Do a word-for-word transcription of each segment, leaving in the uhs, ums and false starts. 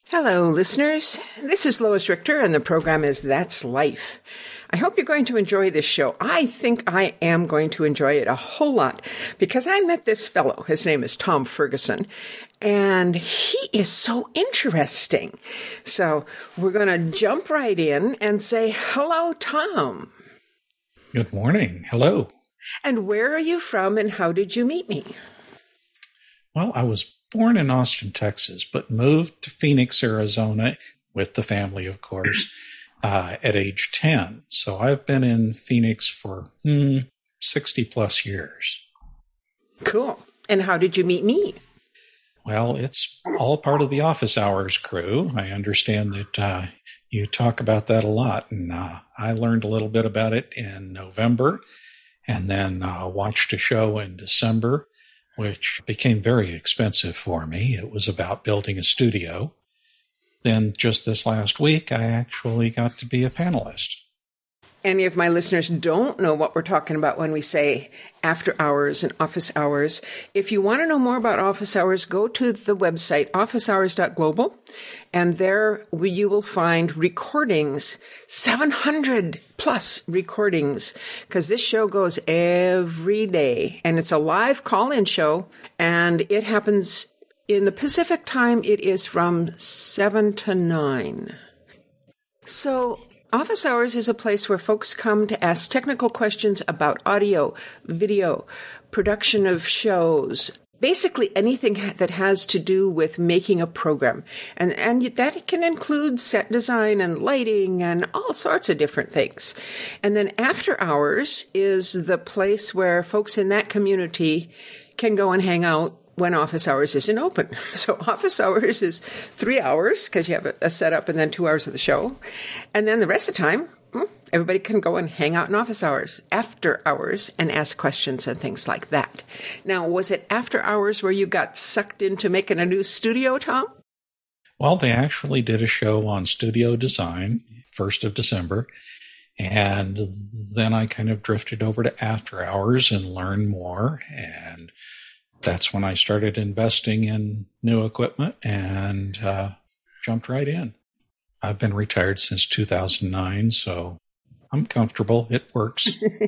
Hello, listeners. This is Lois Richter, and the program is That's Life. I hope you're going to enjoy this show. I think I am going to enjoy it a whole lot because I met this fellow. His name is Tom Ferguson, and he is so interesting. So we're going to jump right in and say, hello, Tom. Good morning. Hello. And where are you from, and how did you meet me? Well, I was born in Austin, Texas, but moved to Phoenix, Arizona, with the family, of course, uh, at age ten. So I've been in Phoenix for hmm, sixty plus years. Cool. And how did you meet me? Well, it's all part of the Office Hours crew. I understand that uh, you talk about that a lot, and uh, I learned a little bit about it in November, and then uh, watched a show in December, which became very expensive for me. It was about building a studio. Then just this last week, I actually got to be a panelist. Any of my listeners don't know what we're talking about when we say after hours and office hours. If you want to know more about office hours, go to the website office hours dot global, and there you will find recordings, seven hundred plus recordings, because this show goes every day, and it's a live call-in show, and it happens in the Pacific time. It is from seven to nine. So Office Hours is a place where folks come to ask technical questions about audio, video, production of shows, basically anything that has to do with making a program. And, and that can include set design and lighting and all sorts of different things. And then After Hours is the place where folks in that community can go and hang out when Office Hours isn't open. So Office Hours is three hours because you have a, a setup and then two hours of the show. And then the rest of the time, everybody can go and hang out in Office Hours, After Hours, and ask questions and things like that. Now, was it After Hours where you got sucked into making a new studio, Tom? Well, they actually did a show on studio design, first of December. And then I kind of drifted over to After Hours and learned more. And that's when I started investing in new equipment and uh, jumped right in. I've been retired since two thousand nine, so I'm comfortable. It works.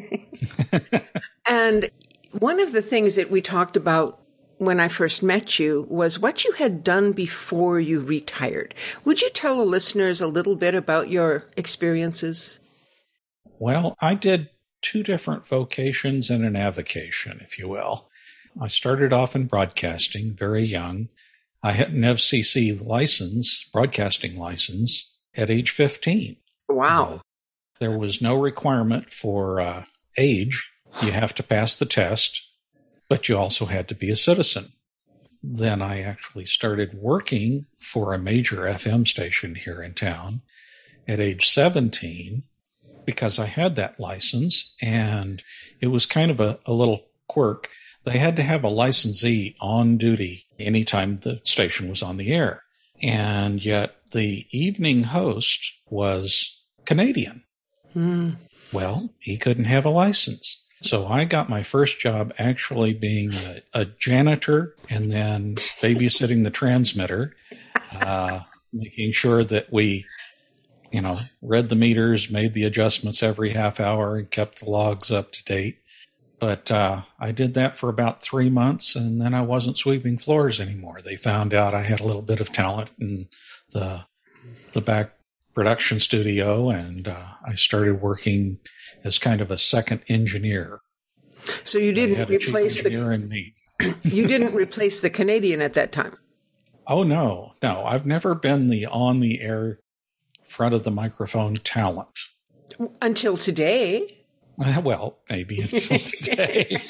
And one of the things that we talked about when I first met you was what you had done before you retired. Would you tell the listeners a little bit about your experiences? Well, I did two different vocations and an avocation, if you will. I started off in broadcasting very young. I had an F C C license, broadcasting license, at age fifteen. Wow. Uh, there was no requirement for uh, age. You have to pass the test, but you also had to be a citizen. Then I actually started working for a major F M station here in town at age seventeen because I had that license, and it was kind of a, a little quirk. They had to have a licensee on duty anytime the station was on the air. And yet the evening host was Canadian. Hmm. Well, he couldn't have a license. So I got my first job actually being a, a janitor and then babysitting the transmitter, uh, making sure that we, you know, read the meters, made the adjustments every half hour, and kept the logs up to date. But uh, I did that for about three months, and then I wasn't sweeping floors anymore. They found out I had a little bit of talent in the the back production studio, and uh, I started working as kind of a second engineer. So you didn't replace the and me. You didn't replace the Canadian at that time. Oh no, no! I've never been the on the air, front of the microphone talent until today. Well, maybe until today.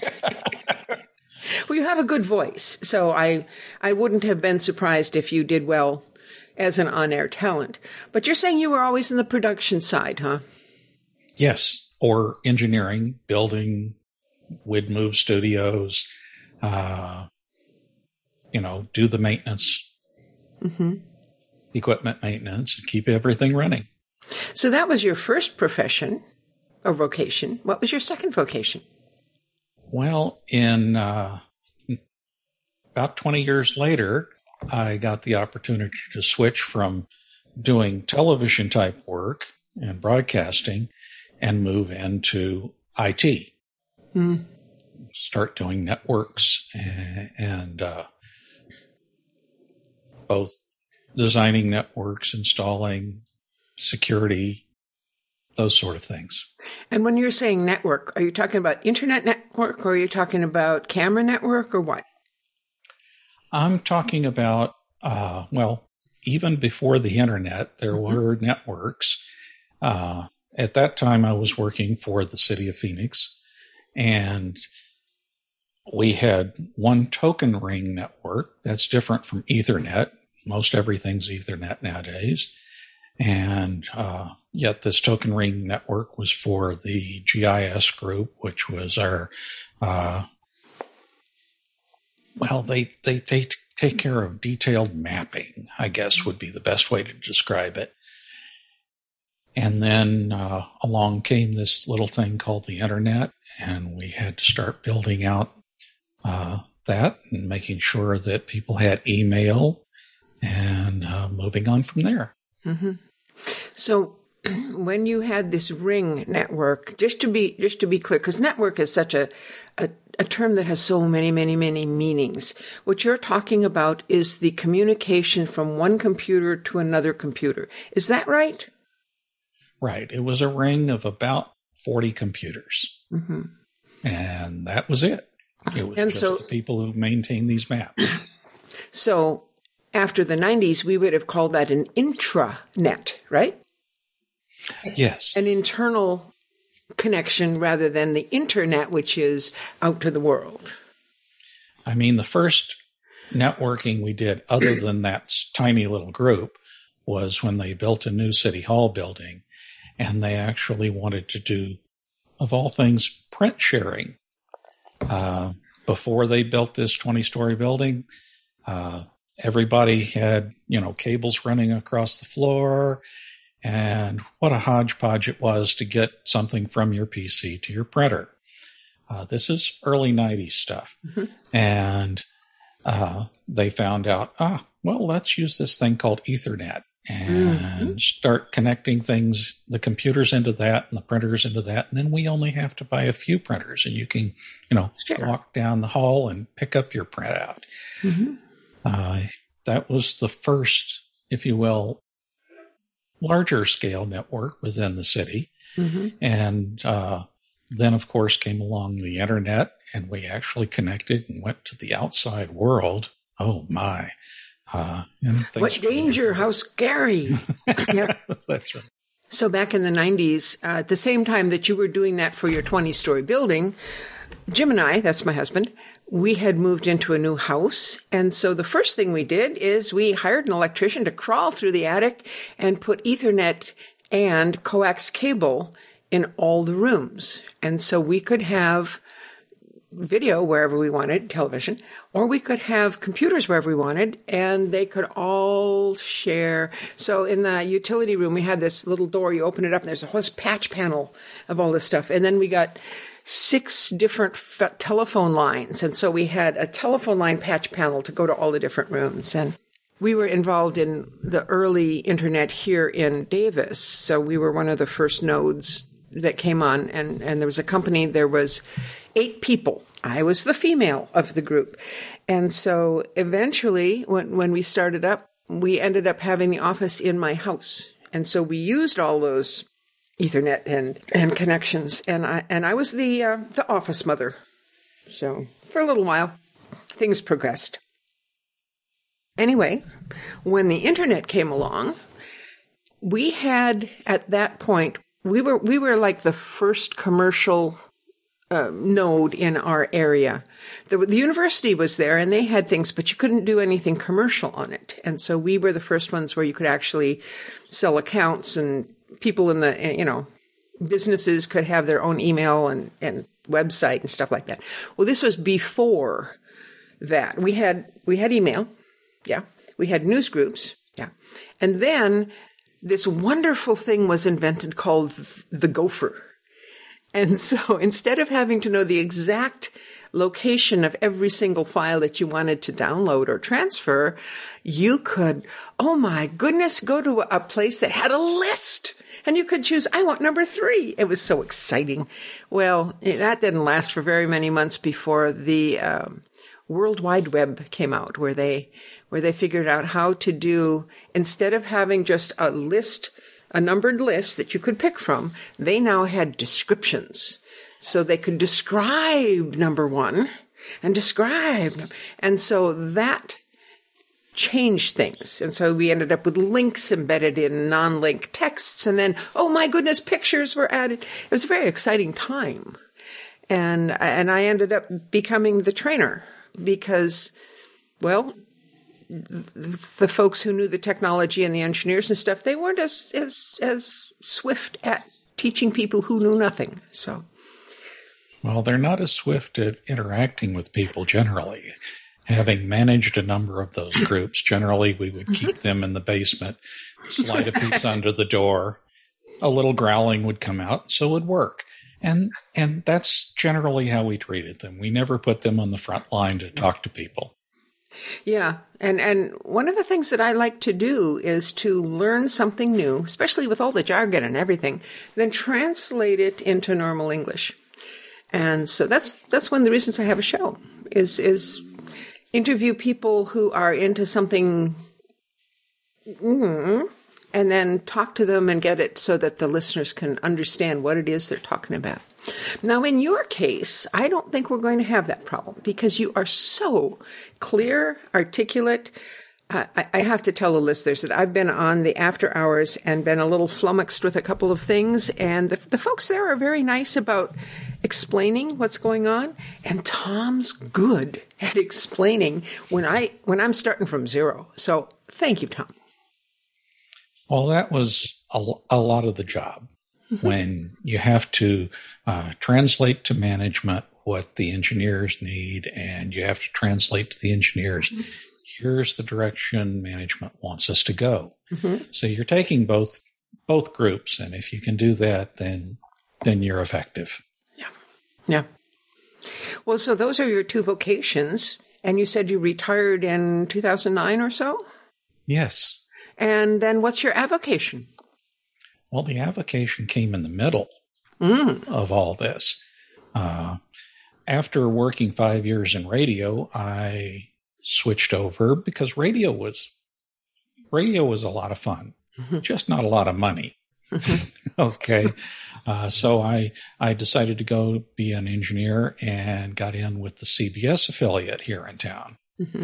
Well, you have a good voice, so I I wouldn't have been surprised if you did well as an on-air talent. But you're saying you were always in the production side, huh? Yes, or engineering, building, would move studios, uh, you know, do the maintenance, mm-hmm. equipment maintenance, and keep everything running. So that was your first profession. Or vocation. What was your second vocation? Well, in uh, about twenty years later, I got the opportunity to switch from doing television type work and broadcasting and move into I T. Mm. Start doing networks and, and uh, both designing networks, installing security, those sort of things. And when you're saying network, are you talking about internet network or are you talking about camera network or what? I'm talking about, uh, well, even before the internet, there mm-hmm. were networks. Uh, at that time, I was working for the city of Phoenix, and we had one token ring network that's different from Ethernet. Most everything's Ethernet nowadays. And uh, yet this token ring network was for the G I S group, which was our, uh, well, they, they, they take care of detailed mapping, I guess would be the best way to describe it. And then uh, along came this little thing called the internet, and we had to start building out uh, that and making sure that people had email and uh, moving on from there. Mm-hmm. So when you had this ring network, just to be just to be clear, because network is such a, a, a term that has so many, many, many meanings. What you're talking about is the communication from one computer to another computer. Is that right? Right. It was a ring of about forty computers. Mm-hmm. And that was it. It was and just so, the people who maintained these maps. So after the nineties, we would have called that an intranet, right? Yes. An internal connection rather than the internet, which is out to the world. I mean, the first networking we did, other than that tiny little group, was when they built a new City Hall building, and they actually wanted to do, of all things, print sharing. Uh, before they built this twenty-story building, uh, everybody had, you know, cables running across the floor, and what a hodgepodge it was to get something from your P C to your printer. Uh, this is early nineties stuff. Mm-hmm. And uh, they found out, ah, well, let's use this thing called Ethernet and mm-hmm. start connecting things, the computers into that and the printers into that. And then we only have to buy a few printers, and you can, you know, sure. walk down the hall and pick up your printout. Mm-hmm. Uh, that was the first, if you will, larger scale network within the city. Mm-hmm. And uh, then, of course, came along the internet, and we actually connected and went to the outside world. Oh, my. Uh, and what danger, how scary. Yeah. That's right. So back in the nineties, uh, at the same time that you were doing that for your twenty-story building, Jim and I, that's my husband, we had moved into a new house. And so the first thing we did is we hired an electrician to crawl through the attic and put Ethernet and coax cable in all the rooms. And so we could have video wherever we wanted, television, or we could have computers wherever we wanted, and they could all share. So in the utility room, we had this little door. You open it up, and there's a whole patch panel of all this stuff. And then we got six different f- telephone lines. And so we had a telephone line patch panel to go to all the different rooms. And we were involved in the early internet here in Davis. So we were one of the first nodes that came on. And, and there was a company, there was eight people. I was the female of the group. And so eventually, when, when we started up, we ended up having the office in my house. And so we used all those Ethernet and, and connections. And I, and I was the, uh, the office mother. So for a little while, things progressed. Anyway, when the internet came along, we had, at that point, we were, we were like the first commercial uh, node in our area. The, the university was there and they had things, but you couldn't do anything commercial on it. And so we were the first ones where you could actually sell accounts, and people in the, you know, businesses could have their own email and, and website and stuff like that. Well, this was before that. We had, we had email. Yeah. We had news groups. Yeah. And then this wonderful thing was invented called the Gopher. And so instead of having to know the exact location of every single file that you wanted to download or transfer, you could, oh my goodness, go to a place that had a list. And you could choose, I want number three. It was so exciting. Well, that didn't last for very many months before the um, World Wide Web came out, where they where they figured out how to do, instead of having just a list, a numbered list that you could pick from, they now had descriptions. So they could describe number one and describe. And so that changed things. And so we ended up with links embedded in non-link texts. And then, oh my goodness, pictures were added. It was a very exciting time. And, and I ended up becoming the trainer because, well, the folks who knew the technology and the engineers and stuff, they weren't as, as, as swift at teaching people who knew nothing. So. Well, they're not as swift at interacting with people generally. Having managed a number of those groups, generally we would keep them in the basement, slide a piece under the door, a little growling would come out, so it would work. And and that's generally how we treated them. We never put them on the front line to talk to people. Yeah, and, and one of the things that I like to do is to learn something new, especially with all the jargon and everything, then translate it into normal English. And so that's that's one of the reasons I have a show, is is interview people who are into something, mm, and then talk to them and get it so that the listeners can understand what it is they're talking about. Now, in your case, I don't think we're going to have that problem because you are so clear, articulate. Uh, I, I have to tell the listeners that I've been on the after hours and been a little flummoxed with a couple of things, and the, the folks there are very nice about explaining what's going on. And Tom's good at explaining when I when I'm starting from zero. So thank you, Tom. Well, that was a, a lot of the job. Mm-hmm. When you have to uh, translate to management what the engineers need, and you have to translate to the engineers, mm-hmm. here's the direction management wants us to go. Mm-hmm. So you're taking both both groups, and if you can do that, then then you're effective. Yeah, yeah. Well, so those are your two vocations, and you said you retired in two thousand nine or so? Yes. And then what's your avocation? Well, the avocation came in the middle mm. of all this. Uh, after working five years in radio, I switched over because radio was radio was a lot of fun, mm-hmm. just not a lot of money. Mm-hmm. Okay, uh, so I I decided to go be an engineer and got in with the C B S affiliate here in town, mm-hmm.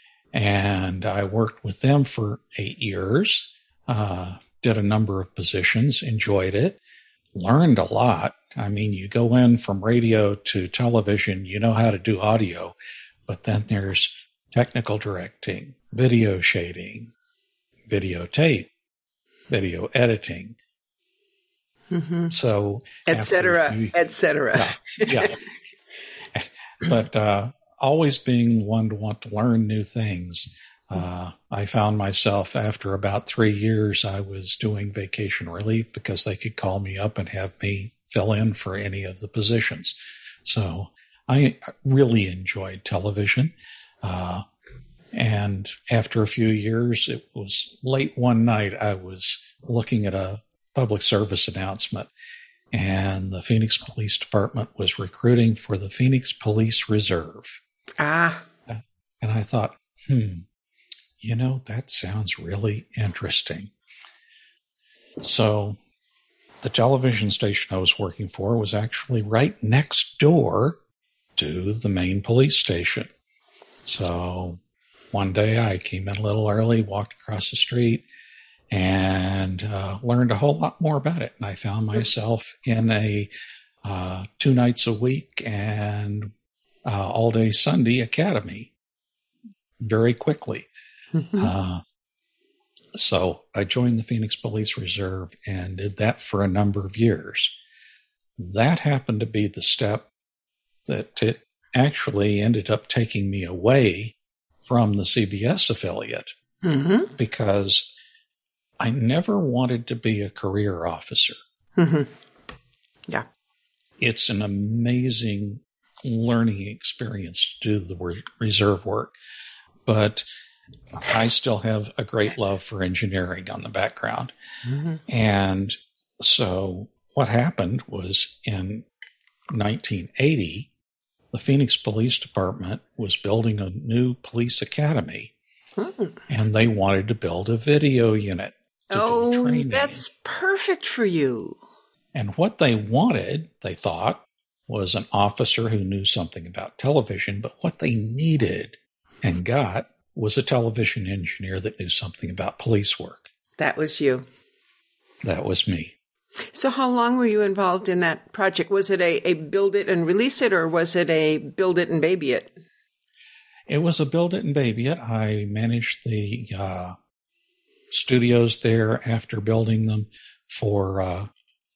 and I worked with them for eight years. Uh, did a number of positions, enjoyed it, learned a lot. I mean, you go in from radio to television, you know how to do audio, but then there's technical directing, video shading, videotape, video editing. Mm-hmm. So, et cetera, et cetera. Yeah. yeah. But uh, always being one to want to learn new things. Uh, I found myself after about three years, I was doing vacation relief because they could call me up and have me fill in for any of the positions. So I really enjoyed television. Uh, and after a few years, it was late one night, I was looking at a public service announcement, and the Phoenix Police Department was recruiting for the Phoenix Police Reserve. Ah. And I thought, hmm. You know, that sounds really interesting. So the television station I was working for was actually right next door to the main police station. So one day I came in a little early, walked across the street, and uh, learned a whole lot more about it. And I found myself in a uh, two nights a week and uh, all day Sunday academy very quickly. Mm-hmm. Uh, so I joined the Phoenix Police Reserve and did that for a number of years. That happened to be the step that it actually ended up taking me away from the C B S affiliate, mm-hmm. because I never wanted to be a career officer. Mm-hmm. Yeah. It's an amazing learning experience to do the reserve work. But I still have a great love for engineering on the background. Mm-hmm. And so what happened was in nineteen eighty, the Phoenix Police Department was building a new police academy, hmm. and they wanted to build a video unit to oh, do training. That's perfect for you. And what they wanted, they thought, was an officer who knew something about television, but what they needed and got was a television engineer that knew something about police work. That was you. That was me. So how long were you involved in that project? Was it a, a build it and release it, or was it a build it and baby it? It was a build it and baby it. I managed the uh, studios there after building them for, uh,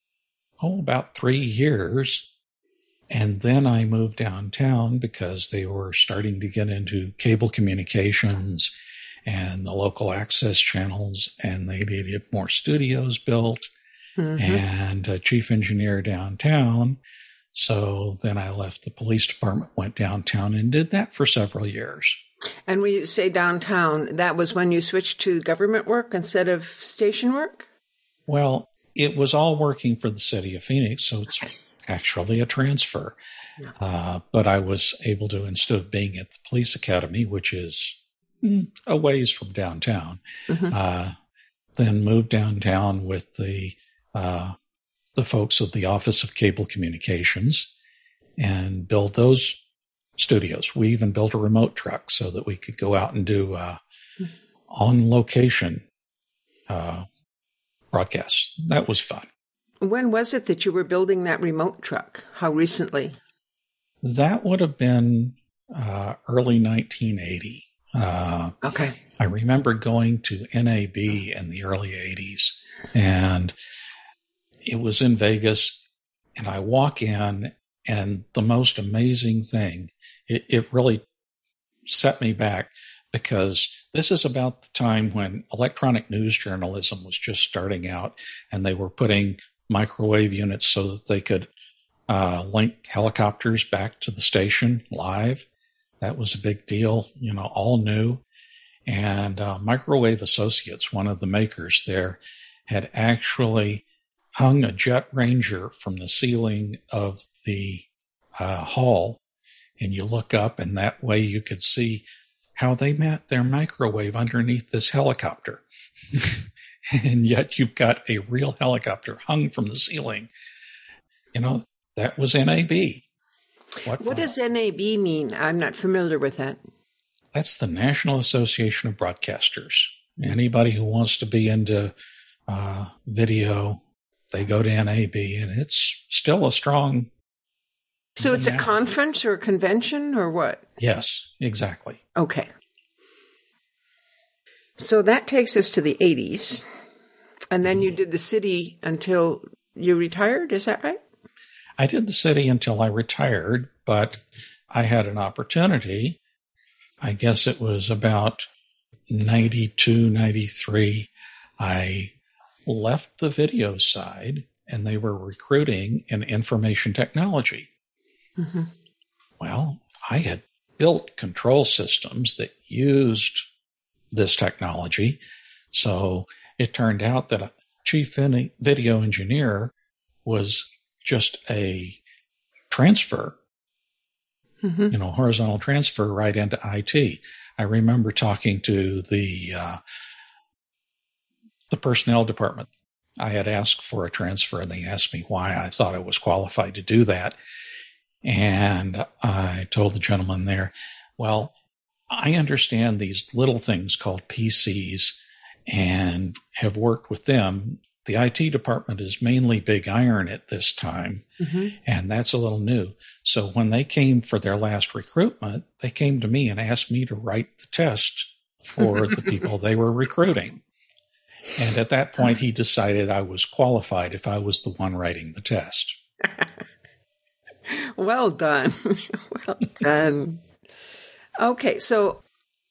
oh, about three years. And then I moved downtown because they were starting to get into cable communications and the local access channels, and they needed more studios built. Mm-hmm. And a chief engineer downtown. So then I left the police department, went downtown, and did that for several years. And when you say downtown, that was when you switched to government work instead of station work? Well, it was all working for the city of Phoenix, so it's actually a transfer. Yeah. Uh, but I was able to, instead of being at the police academy, which is mm, a ways from downtown, mm-hmm. uh, then move downtown with the Uh, the folks of the Office of Cable Communications and build those studios. We even built a remote truck so that we could go out and do uh, on-location uh, broadcasts. That was fun. When was it that you were building that remote truck? How recently? That would have been uh, early nineteen eighty. Uh, okay. I remember going to N A B in the early eighties, and it was in Vegas, and I walk in, and the most amazing thing, it, it really set me back, because this is about the time when electronic news journalism was just starting out, and they were putting microwave units so that they could uh, link helicopters back to the station live. That was a big deal, you know, all new. And uh, Microwave Associates, one of the makers there, had actually hung a Jet Ranger from the ceiling of the uh, hall, and you look up, and that way you could see how they met their microwave underneath this helicopter. And yet you've got a real helicopter hung from the ceiling. You know, that was N A B. What, what does N A B mean? I'm not familiar with that. That's the National Association of Broadcasters. Anybody who wants to be into uh, video, they go to N A B, and it's still a strong. So it's now. a conference or a convention or what? Yes, exactly. Okay. So that takes us to the eighties. And then you did the city until you retired. Is that right? I did the city until I retired, but I had an opportunity. I guess it was about ninety-two, ninety-three. I left the video side, and they were recruiting in information technology. Mm-hmm. Well, I had built control systems that used this technology. So it turned out that a chief video engineer was just a transfer, mm-hmm. you know, horizontal transfer right into I T. I remember talking to the uh, the personnel department. I had asked for a transfer, and they asked me why I thought I was qualified to do that. And I told the gentleman there, well, I understand these little things called P Cs and have worked with them. The I T department is mainly Big Iron at this time, mm-hmm. and that's a little new. So when they came for their last recruitment, they came to me and asked me to write the test for the people they were recruiting. And at that point, he decided I was qualified if I was the one writing the test. Well done. Well done. Okay, so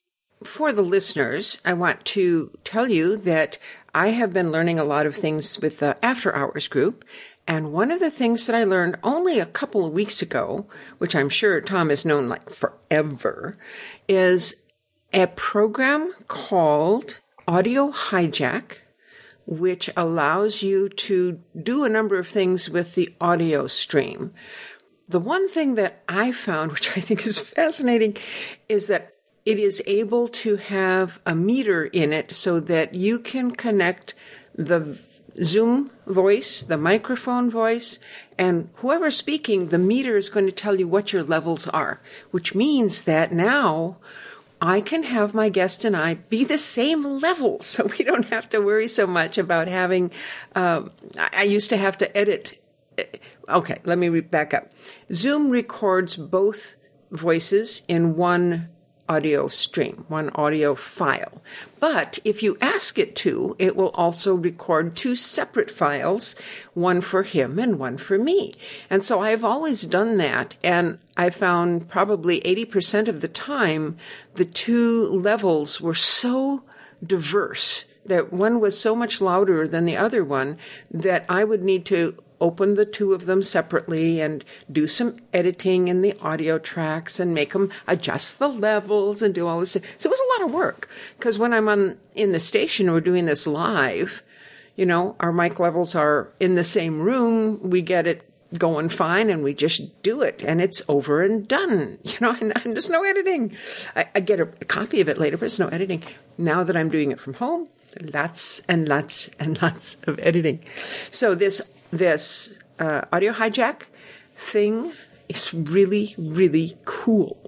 for the listeners, I want to tell you that I have been learning a lot of things with the After Hours group. And one of the things that I learned only a couple of weeks ago, which I'm sure Tom has known like forever, is a program called Audio Hijack, which allows you to do a number of things with the audio stream. The one thing that I found, which I think is fascinating, is that it is able to have a meter in it so that you can connect the Zoom voice, the microphone voice, and whoever's speaking, the meter is going to tell you what your levels are, which means that now I can have my guest and I be the same level, so we don't have to worry so much about having, um, I used to have to edit. Okay, let me back up. Zoom records both voices in one audio stream, one audio file. But if you ask it to, it will also record two separate files, one for him and one for me. And so I've always done that, and I found probably eighty percent of the time the two levels were so diverse that one was so much louder than the other one that I would need to open the two of them separately and do some editing in the audio tracks and make them adjust the levels and do all this. So it was a lot of work, because when I'm on in the station, we're doing this live, you know, our mic levels are in the same room. We get it going fine and we just do it and it's over and done, you know, and, and there's no editing. I, I get a, a copy of it later, but there's no editing. Now that I'm doing it from home, lots and lots and lots of editing. So this This uh, Audio Hijack thing is really, really cool.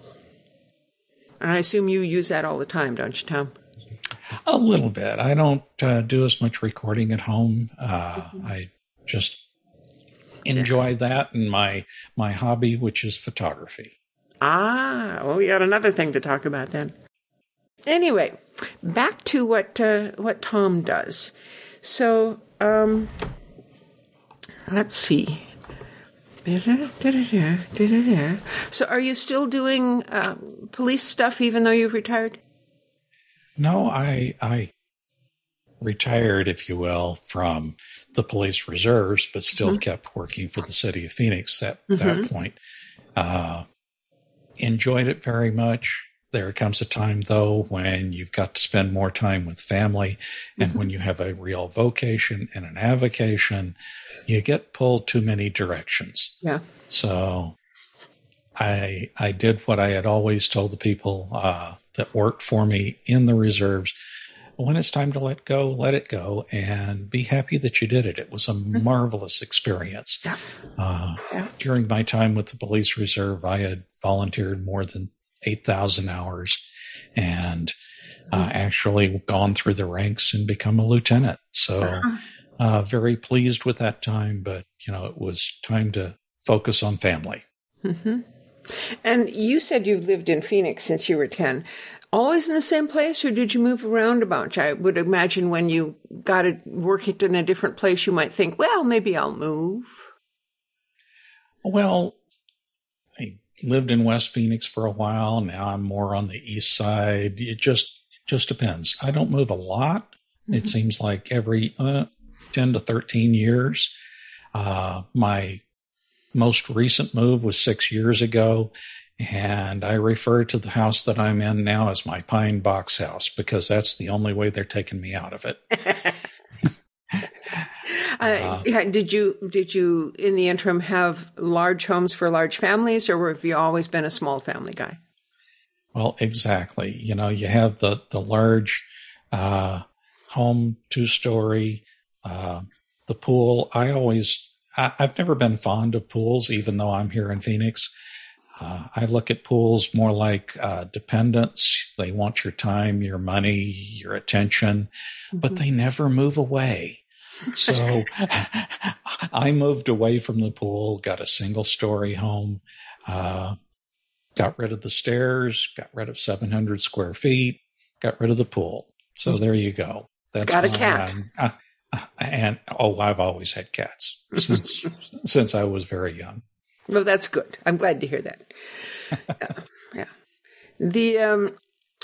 And I assume you use that all the time, don't you, Tom? A little bit. I don't uh, do as much recording at home. Uh, mm-hmm. I just enjoy that and my my hobby, which is photography. Ah, well, we got another thing to talk about then. Anyway, back to what uh, what Tom does. So, um... let's see. So are you still doing uh, police stuff even though you've retired? No, I I retired, if you will, from the police reserves, but still mm-hmm. kept working for the city of Phoenix at mm-hmm. that point. Uh, enjoyed it very much. There comes a time, though, when you've got to spend more time with family, and mm-hmm. when you have a real vocation and an avocation, you get pulled too many directions. Yeah. So I I did what I had always told the people uh, that worked for me in the reserves. When it's time to let go, let it go, and be happy that you did it. It was a mm-hmm. marvelous experience. Yeah. Uh, yeah. During my time with the police reserve, I had volunteered more than eight thousand hours and uh, actually gone through the ranks and become a lieutenant. So uh, very pleased with that time, but, you know, it was time to focus on family. Mm-hmm. And you said you've lived in Phoenix since you were ten. Always in the same place, or did you move around a bunch? I would imagine when you got to work in a different place, you might think, well, maybe I'll move. Well, I lived in West Phoenix for a while. Now I'm more on the east side. It just just depends. I don't move a lot. Mm-hmm. It seems like every uh, ten to thirteen years. Uh, my most recent move was six years ago, and I refer to the house that I'm in now as my pine box house because that's the only way they're taking me out of it. Uh, yeah, did you, did you, in the interim, have large homes for large families, or have you always been a small family guy? Well, exactly. You know, you have the, the large uh, home, two-story, uh, the pool. I always, I, I've never been fond of pools, even though I'm here in Phoenix. Uh, I look at pools more like uh, dependents. They want your time, your money, your attention, mm-hmm. but they never move away. So I moved away from the pool, got a single story home, uh, got rid of the stairs, got rid of seven hundred square feet, got rid of the pool. So there you go. That's got a cat. Uh, and, oh, I've always had cats since, since I was very young. Well, that's good. I'm glad to hear that. yeah. yeah. The, um,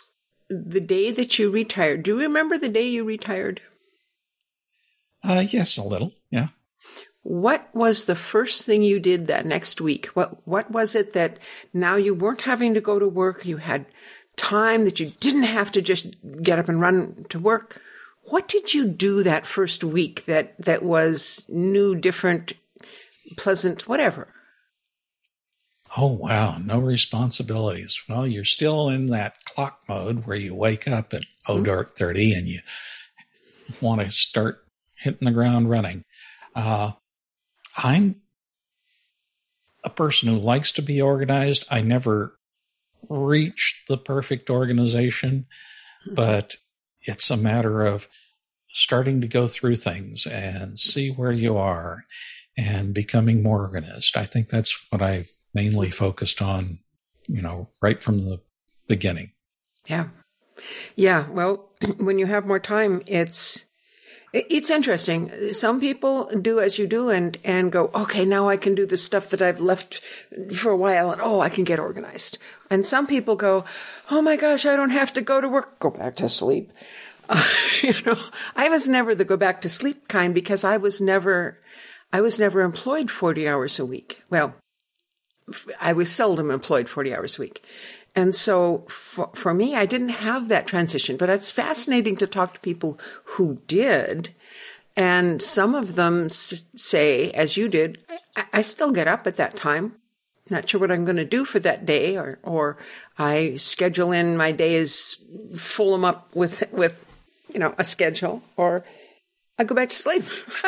the day that you retired, do you remember the day you retired? Uh, yes, a little. Yeah. What was the first thing you did that next week? What What was it that now you weren't having to go to work? You had time that you didn't have to just get up and run to work. What did you do that first week that, that was new, different, pleasant, whatever? Oh, wow. No responsibilities. Well, you're still in that clock mode where you wake up at oh dark thirty and you want to start hitting the ground running. Uh, I'm a person who likes to be organized. I never reached the perfect organization, but it's a matter of starting to go through things and see where you are and becoming more organized. I think that's what I've mainly focused on, you know, right from the beginning. Yeah. Yeah. Well, when you have more time, it's, it's interesting. Some people do as you do and, and go, okay, now I can do the stuff that I've left for a while and, oh, I can get organized. And some people go, oh my gosh, I don't have to go to work. Go back to sleep. Uh, you know, I was never the go back to sleep kind because I was never, I was never employed forty hours a week. Well, I was seldom employed forty hours a week. And so for, for me, I didn't have that transition, but it's fascinating to talk to people who did. And some of them s- say, as you did, I, I still get up at that time. Not sure what I'm going to do for that day, or, or I schedule in my days, full them up with, with, you know, a schedule, or I go back to sleep.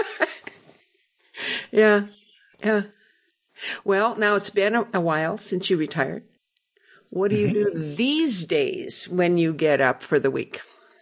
Yeah. Yeah. Well, now it's been a, a while since you retired. What do you mm-hmm. do these days when you get up for the week?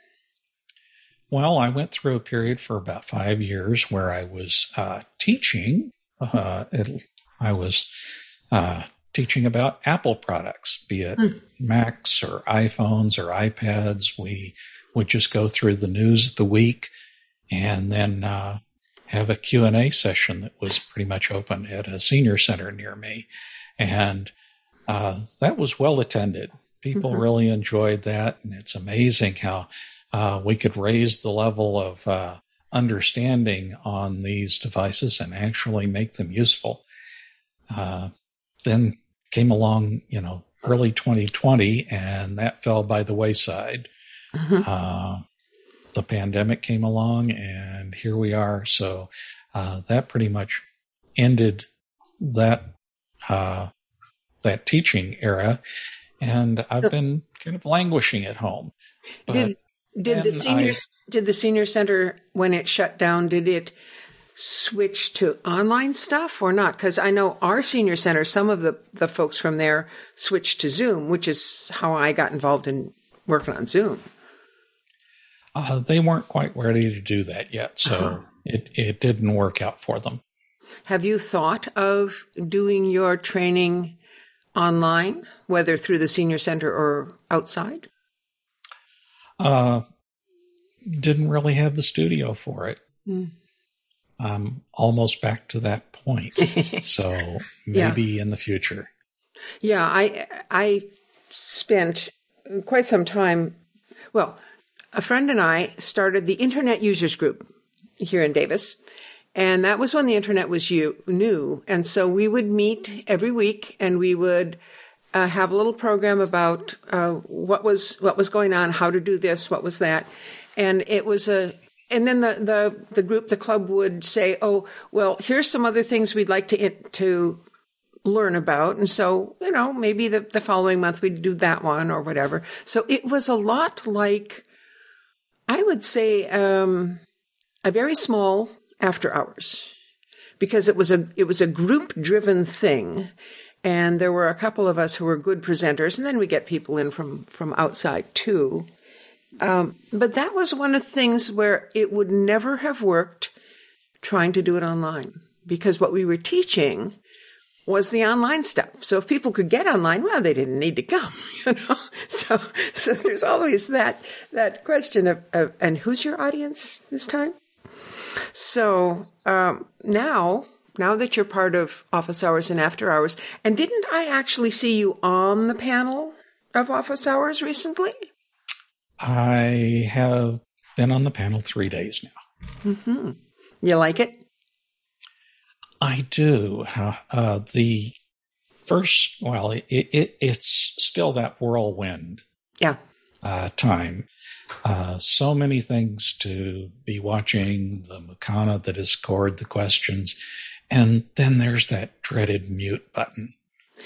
Well, I went through a period for about five years where I was uh, teaching. Uh, it, I was uh, teaching about Apple products, be it mm. Macs or iPhones or iPads. We would just go through the news of the week and then uh, have a Q and A session that was pretty much open at a senior center near me. And Uh, that was well attended. People mm-hmm. really enjoyed that. And it's amazing how uh, we could raise the level of uh, understanding on these devices and actually make them useful. Uh, then came along, you know, early twenty twenty, and that fell by the wayside. Mm-hmm. Uh, the pandemic came along, and here we are. So uh, that pretty much ended that uh that teaching era, and I've been kind of languishing at home. But did did the senior I, did the senior center, when it shut down, did it switch to online stuff or not? Because I know our senior center, some of the the folks from there switched to Zoom, which is how I got involved in working on Zoom. Uh, they weren't quite ready to do that yet, so uh-huh. it it didn't work out for them. Have you thought of doing your training online, whether through the senior center or outside? Uh, didn't really have the studio for it. Mm. I'm almost back to that point. So maybe yeah. in the future. Yeah, I I spent quite some time. Well, a friend and I started the Internet Users Group here in Davis. And that was when the internet was you, new. And so we would meet every week and we would uh, have a little program about uh, what was what was going on, how to do this, what was that. And it was a, and then the, the, the group, the club would say, oh, well, here's some other things we'd like to, to learn about. And so, you know, maybe the, the following month we'd do that one or whatever. So it was a lot like, I would say, um, a very small after hours, because it was a it was a group driven thing, and there were a couple of us who were good presenters, and then we get people in from from outside too. Um, but that was one of the things where it would never have worked trying to do it online, because what we were teaching was the online stuff. So if people could get online, well, they didn't need to come, you know. So so there's always that that question of, of and who's your audience this time? So um, now, now that you're part of Office Hours and After Hours, and didn't I actually see you on the panel of Office Hours recently? I have been on the panel three days now. Mm-hmm. You like it? I do. Uh, uh, the first, well, it, it, it's still that whirlwind Yeah. uh, time. Uh, so many things to be watching, the Mukana, the Discord, the questions, and then there's that dreaded mute button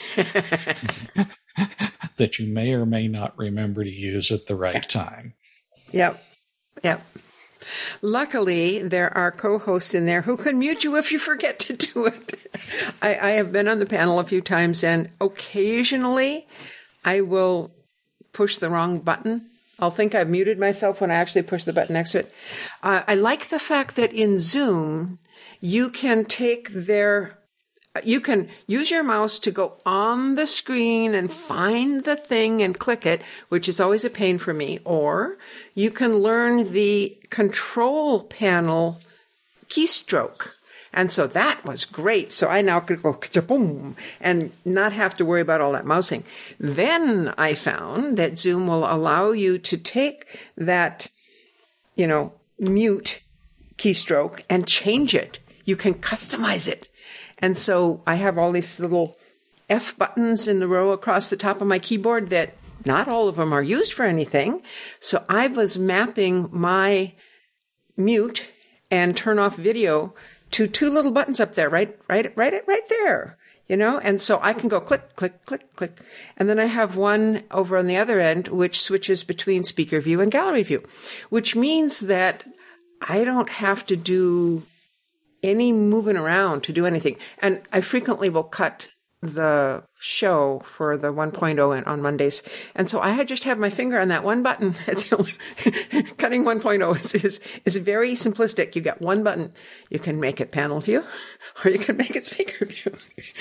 that you may or may not remember to use at the right time. Yep. Yep. Luckily, there are co-hosts in there who can mute you if you forget to do it. I, I have been on the panel a few times, and occasionally I will push the wrong button. I'll think I've muted myself when I actually push the button next to it. Uh, I like the fact that in Zoom, you can take their, you can use your mouse to go on the screen and find the thing and click it, which is always a pain for me. Or you can learn the control panel keystroke. And so that was great. So I now could go boom and not have to worry about all that mousing. Then I found that Zoom will allow you to take that, you know, mute keystroke and change it. You can customize it. And so I have all these little F buttons in the row across the top of my keyboard that not all of them are used for anything. So I was mapping my mute and turn off video to two little buttons up there, right, right, right, right there, you know? And so I can go click, click, click, click. And then I have one over on the other end, which switches between speaker view and gallery view, which means that I don't have to do any moving around to do anything. And I frequently will cut the show for the one point oh on Mondays. And so I had just have my finger on that one button. It's only, cutting one point oh is, is, is very simplistic. You got one button. You can make it panel view or you can make it speaker view.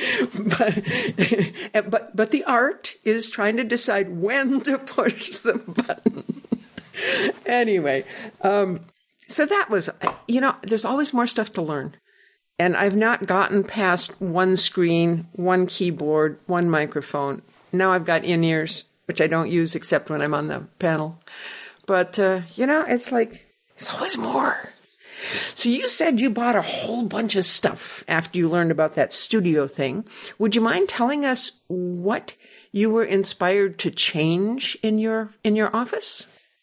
but, but, but the art is trying to decide when to push the button. Anyway, um, so that was, you know, there's always more stuff to learn. And I've not gotten past one screen, one keyboard, one microphone. Now I've got in-ears, which I don't use except when I'm on the panel. But, uh, you know, it's like, there's always more. So you said you bought a whole bunch of stuff after you learned about that studio thing. Would you mind telling us what you were inspired to change in your in your office?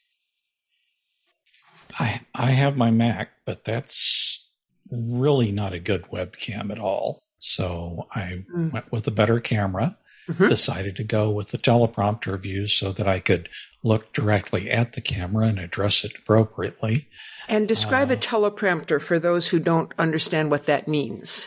I I have my Mac, but that's really not a good webcam at all. So I mm. went with a better camera, mm-hmm. decided to go with the teleprompter view so that I could look directly at the camera and address it appropriately. And describe uh, a teleprompter for those who don't understand what that means.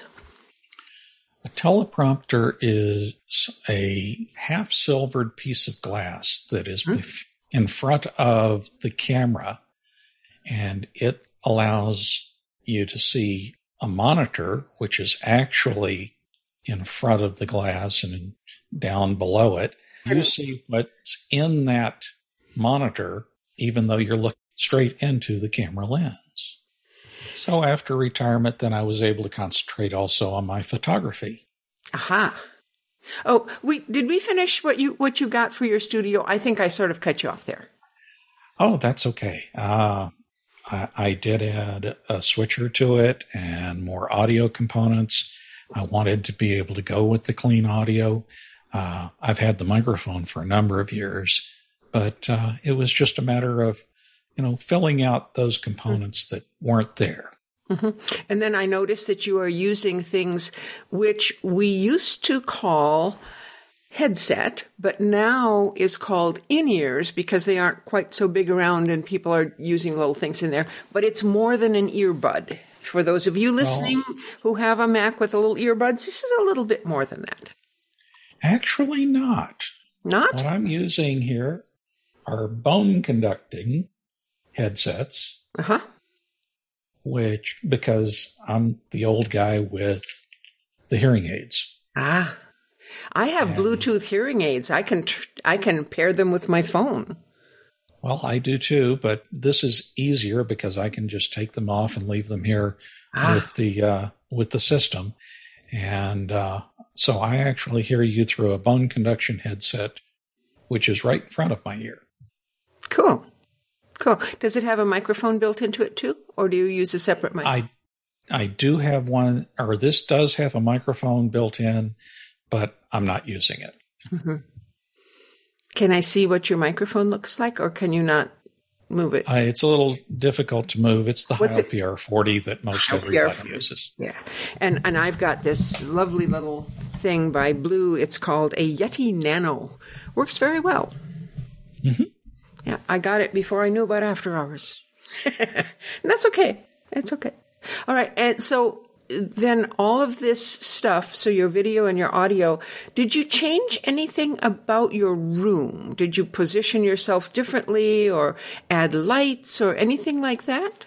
A teleprompter is a half-silvered piece of glass that is mm-hmm. bef- in front of the camera, and it allows you to see a monitor, which is actually in front of the glass and down below it. You see what's in that monitor, even though you're looking straight into the camera lens. So after retirement, then I was able to concentrate also on my photography. Aha. Oh, we did we finish what you what you got for your studio? I think I sort of cut you off there. Oh, that's okay. Uh, I, I did add a switcher to it and more audio components. I wanted to be able to go with the clean audio. Uh, I've had the microphone for a number of years, but uh, it was just a matter of, you know, filling out those components that weren't there. Mm-hmm. And then I noticed that you are using things which we used to call headset, but now is called in-ears because they aren't quite so big around and people are using little things in there. But it's more than an earbud. For those of you listening well, who have a Mac with a little earbuds, this is a little bit more than that. Actually not. Not? What I'm using here are bone-conducting headsets. Uh-huh. Which, because I'm the old guy with the hearing aids. Ah. I have and, Bluetooth hearing aids. I can tr- I can pair them with my phone. Well, I do too, but this is easier because I can just take them off and leave them here ah. with the uh, with the system. And uh, so I actually hear you through a bone conduction headset, which is right in front of my ear. Cool. Cool. Does it have a microphone built into it too, or do you use a separate mic? I I do have one, or this does have a microphone built in, but I'm not using it. Mm-hmm. Can I see what your microphone looks like, or can you not move it? Uh, it's a little difficult to move. It's the What's Heil it? P R forty that most Heil P R everybody forty. uses. Yeah. And and I've got this lovely little thing by Blue. It's called a Yeti Nano. Works very well. Mm-hmm. Yeah, I got it before I knew about After Hours. And that's okay. It's okay. All right. And so then all of this stuff, so your video and your audio, did you change anything about your room? Did you position yourself differently or add lights or anything like that?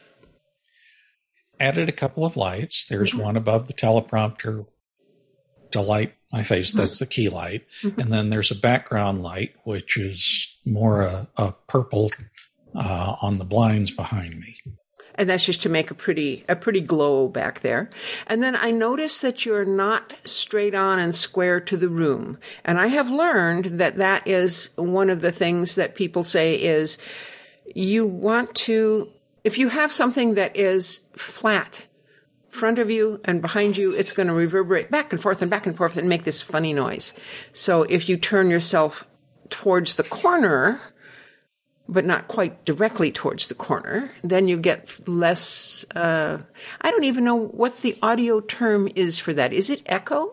Added a couple of lights. There's mm-hmm. one above the teleprompter to light my face. That's the key light. Mm-hmm. And then there's a background light, which is more a, a purple uh, on the blinds behind me. And that's just to make a pretty, a pretty glow back there. And then I notice that you're not straight on and square to the room. And I have learned that that is one of the things that people say is you want to, if you have something that is flat, front of you and behind you, it's going to reverberate back and forth and back and forth and make this funny noise. So if you turn yourself towards the corner, but not quite directly towards the corner, then you get less, uh, I don't even know what the audio term is for that. Is it echo?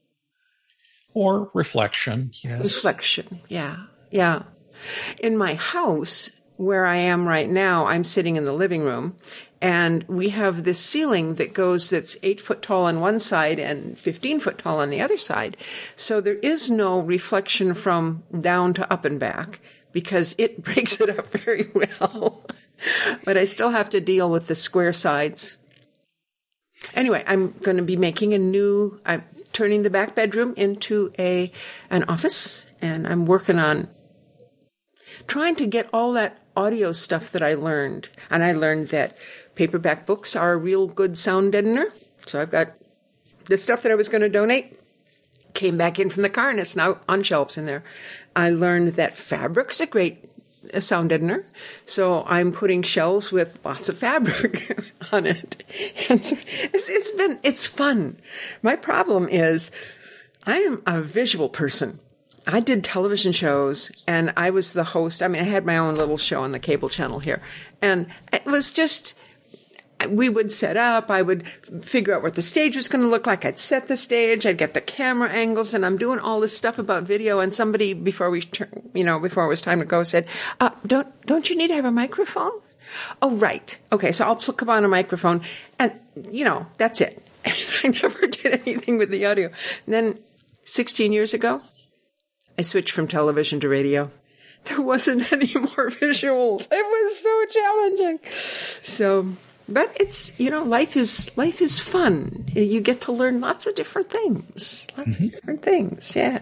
Or reflection, yes. Reflection, yeah, yeah. In my house, where I am right now, I'm sitting in the living room, and we have this ceiling that goes, that's eight foot tall on one side and fifteen foot tall on the other side. So there is no reflection from down to up and back, because it breaks it up very well. But I still have to deal with the square sides. Anyway, I'm going to be making a new, I'm turning the back bedroom into a an office, and I'm working on trying to get all that audio stuff that I learned. And I learned that paperback books are a real good sound deadener. So I've got the stuff that I was going to donate, came back in from the car, and it's now on shelves in there. I learned that fabric's a great a sound deadener. So I'm putting shelves with lots of fabric on it. And so it's, it's been, it's fun. My problem is I am a visual person. I did television shows, and I was the host. I mean, I had my own little show on the cable channel here, and it was just, we would set up, I would figure out what the stage was going to look like. I'd set the stage, I'd get the camera angles, and I'm doing all this stuff about video. And somebody, before we, you know, before it was time to go, said, uh, don't, don't you need to have a microphone? Oh, right. Okay. So I'll come on a microphone, and, you know, that's it. I never did anything with the audio. And then sixteen years ago, I switched from television to radio. There wasn't any more visuals. It was so challenging. So, but it's, you know, life is, life is fun. You get to learn lots of different things. Lots mm-hmm. of different things. Yeah.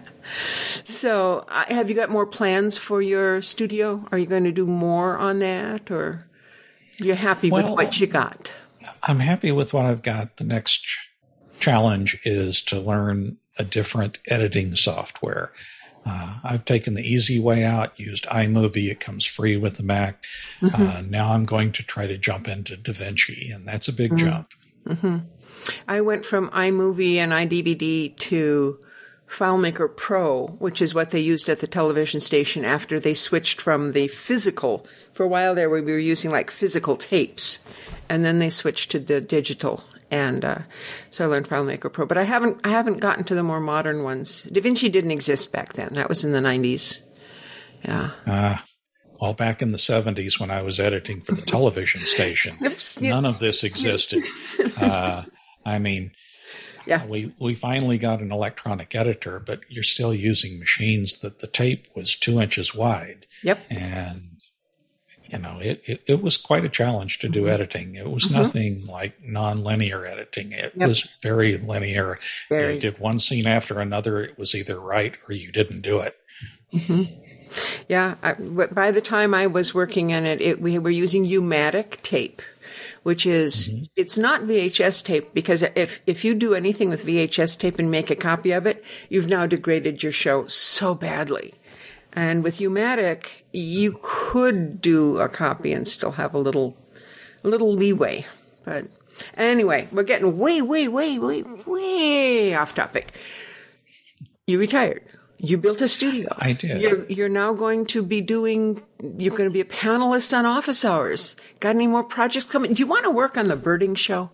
So uh, have you got more plans for your studio? Are you going to do more on that, or you're happy well, with what you got? I'm happy with what I've got. The next ch- challenge is to learn a different editing software. Uh, I've taken the easy way out, used iMovie. It comes free with the Mac. Mm-hmm. Uh, now I'm going to try to jump into DaVinci, and that's a big mm-hmm. jump. Mm-hmm. I went from iMovie and iDVD to FileMaker Pro, which is what they used at the television station after they switched from the physical. For a while there, we were using like physical tapes, and then they switched to the digital. And uh, so I learned FileMaker Pro, but I haven't I haven't gotten to the more modern ones. DaVinci didn't exist back then. That was in the nineties. Yeah. Uh, well, back in the seventies when I was editing for the television station, Oops, none yes. of this existed. Uh, I mean, yeah, we, we finally got an electronic editor, but you're still using machines that the tape was two inches wide. Yep. And you know, it, it, it was quite a challenge to do mm-hmm. editing. It was mm-hmm. nothing like non-linear editing. It yep. was very linear. Very. You did one scene after another. It was either right or you didn't do it. Mm-hmm. Yeah. I, by the time I was working in it, it we were using U-matic tape, which is, mm-hmm. it's not V H S tape, because if, if you do anything with V H S tape and make a copy of it, you've now degraded your show so badly. And with U-matic, you could do a copy and still have a little, a little leeway. But anyway, we're getting way, way, way, way, way off topic. You retired. You built a studio. I did. You're, you're now going to be doing, you're going to be a panelist on Office Hours. Got any more projects coming? Do you want to work on the birding show?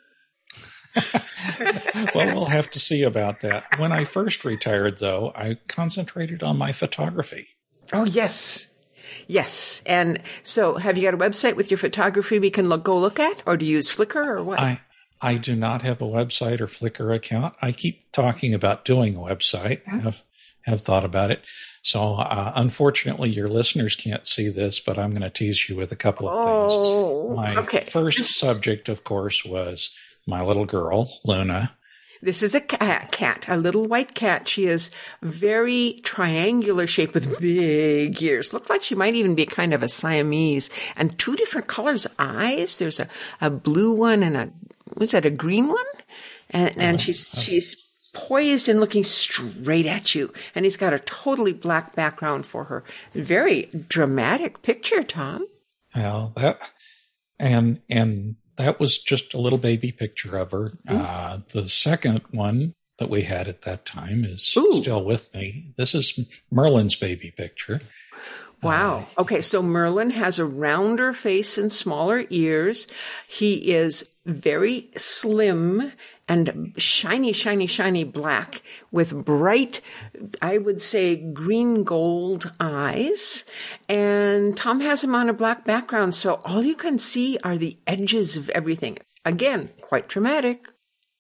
Well, we'll have to see about that. When I first retired, though, I concentrated on my photography. Oh, yes. Yes. And so have you got a website with your photography we can look, go look at? Or do you use Flickr or what? I I do not have a website or Flickr account. I keep talking about doing a website. I have, have thought about it. So uh, unfortunately, your listeners can't see this, but I'm going to tease you with a couple of oh, things. My okay. first subject, of course, was my little girl, Luna. This is a cat, cat, a little white cat. She is very triangular shape with big ears. Looks like she might even be kind of a Siamese. And two different colors of eyes. There's a, a blue one and a, was that a green one? And, and she's, she's poised and looking straight at you. And he's got a totally black background for her. Very dramatic picture, Tom. Well, that, and, and, that was just a little baby picture of her. Mm. Uh, the second one that we had at that time is Ooh. Still with me. This is Merlin's baby picture. Wow. Uh, okay. So Merlin has a rounder face and smaller ears. He is very slim and shiny, shiny, shiny black with bright, I would say, green gold eyes. And Tom has him on a black background, so all you can see are the edges of everything. Again, quite dramatic.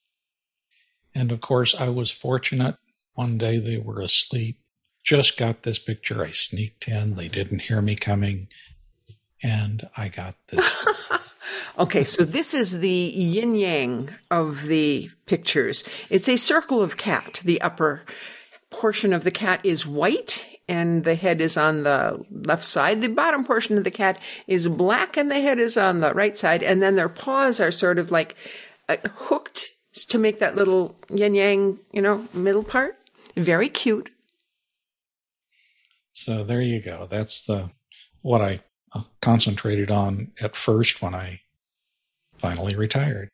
And of course, I was fortunate. One day they were asleep. Just got this picture. I sneaked in. They didn't hear me coming. And I got this. Okay, so this is the yin-yang of the pictures. It's a circle of cat. The upper portion of the cat is white, and the head is on the left side. The bottom portion of the cat is black, and the head is on the right side. And then their paws are sort of like uh, hooked to make that little yin-yang, you know, middle part. Very cute. So there you go. That's the what I concentrated on at first when I finally retired.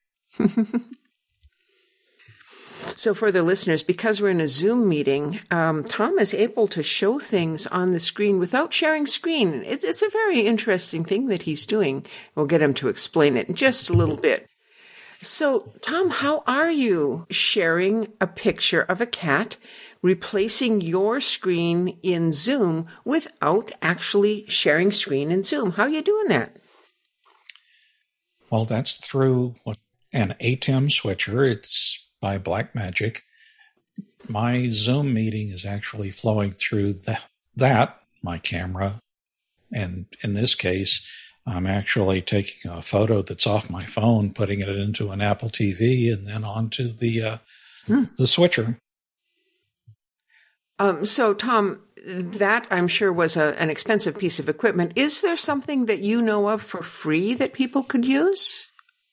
So for the listeners, because we're in a Zoom meeting, um, Tom is able to show things on the screen without sharing screen. It, it's a very interesting thing that he's doing. We'll get him to explain it in just a little bit. So, Tom, how are you sharing a picture of a cat, replacing your screen in Zoom without actually sharing screen in Zoom? How are you doing that? Well, that's through an A T E M switcher. It's by Blackmagic. My Zoom meeting is actually flowing through that, that, my camera. And in this case, I'm actually taking a photo that's off my phone, putting it into an Apple T V, and then onto the uh, hmm. the switcher. Um, so, Tom, that I'm sure was a, an expensive piece of equipment. Is there something that you know of for free that people could use?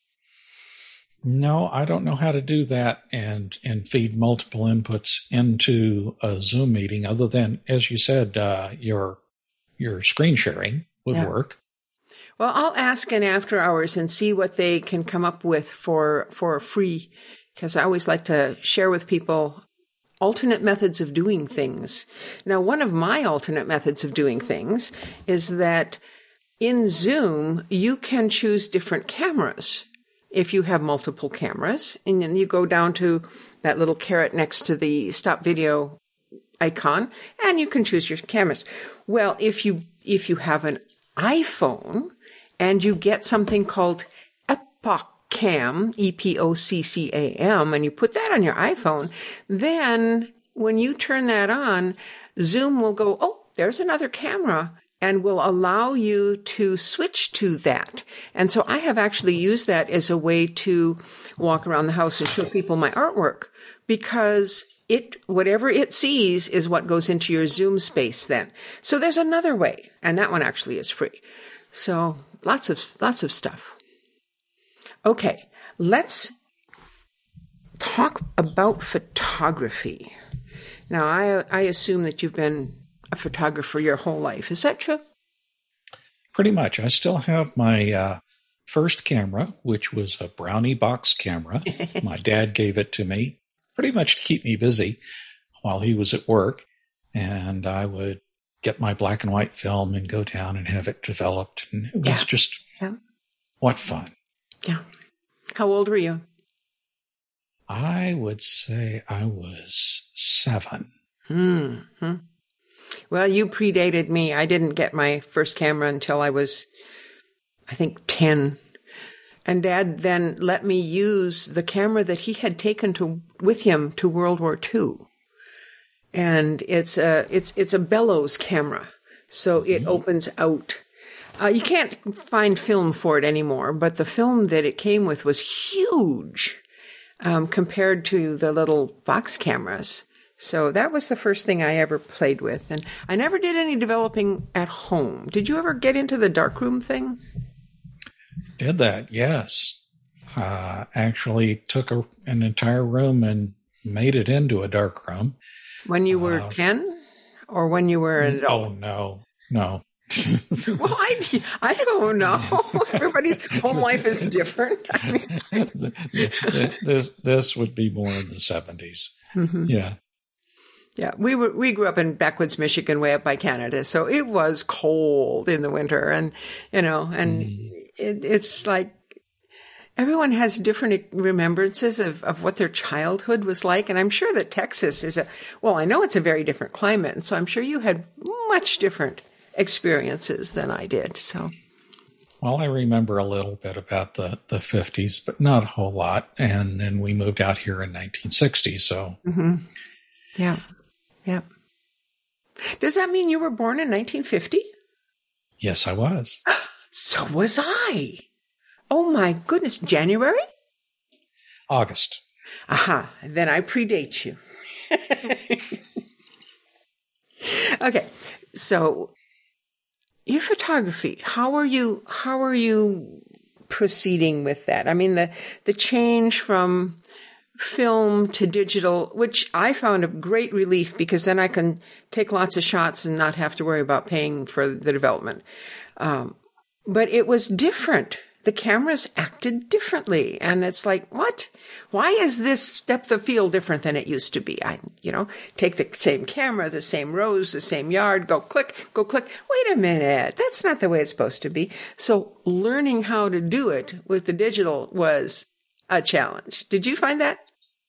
No, I don't know how to do that and, and feed multiple inputs into a Zoom meeting other than, as you said, uh, your, your screen sharing would yeah. work. Well, I'll ask in after hours and see what they can come up with for, for free, because I always like to share with people alternate methods of doing things. Now, one of my alternate methods of doing things is that in Zoom, you can choose different cameras. If you have multiple cameras, and then you go down to that little caret next to the stop video icon, and you can choose your cameras. Well, if you, if you have an iPhone and you get something called EpochCam, E P O C C A M, and you put that on your iPhone, then when you turn that on, Zoom will go, oh, there's another camera, and will allow you to switch to that. And so I have actually used that as a way to walk around the house and show people my artwork, because it, whatever it sees is what goes into your Zoom space then. So there's another way, and that one actually is free. So lots of, lots of stuff. Okay, let's talk about photography. Now, I, I assume that you've been a photographer your whole life. Is that true? Pretty much. I still have my uh, first camera, which was a Brownie box camera. My dad gave it to me pretty much to keep me busy while he was at work. And I would get my black and white film and go down and have it developed. And it was yeah. just, yeah. what fun. Yeah. How old were you? I would say I was seven. Mm-hmm. Well, you predated me. I didn't get my first camera until I was, I think, ten. And Dad then let me use the camera that he had taken to with him to World War Two. And it's a it's it's a bellows camera, so it mm-hmm. opens out. Uh, you can't find film for it anymore, but the film that it came with was huge um, compared to the little box cameras. So that was the first thing I ever played with, and I never did any developing at home. Did you ever get into the darkroom thing? Did that? Yes. Uh, actually, took a, an entire room and made it into a dark room. When you were uh, ten, or when you were an adult? Oh no, no. Well, I, I don't know. Everybody's home life is different. I mean, this this would be more in the seventies. Mm-hmm. Yeah, yeah. We were we grew up in backwoods Michigan, way up by Canada, so it was cold in the winter, and you know, and mm. it, it's like everyone has different remembrances of, of what their childhood was like, and I'm sure that Texas is a well. I know it's a very different climate, and so I'm sure you had much different experiences than I did. So, well, I remember a little bit about the, the fifties, but not a whole lot. And then we moved out here in nineteen sixty. So, mm-hmm. yeah, yeah. Does that mean you were born in nineteen fifty? Yes, I was. So was I. Oh my goodness, January? August. Aha, then I predate you. Okay, so your photography, how are you, how are you proceeding with that? I mean, the, the change from film to digital, which I found a great relief because then I can take lots of shots and not have to worry about paying for the development. Um, but it was different. The cameras acted differently. And it's like, what? Why is this depth of field different than it used to be? I, you know, take the same camera, the same rows, the same yard, go click, go click. Wait a minute. That's not the way it's supposed to be. So learning how to do it with the digital was a challenge. Did you find that?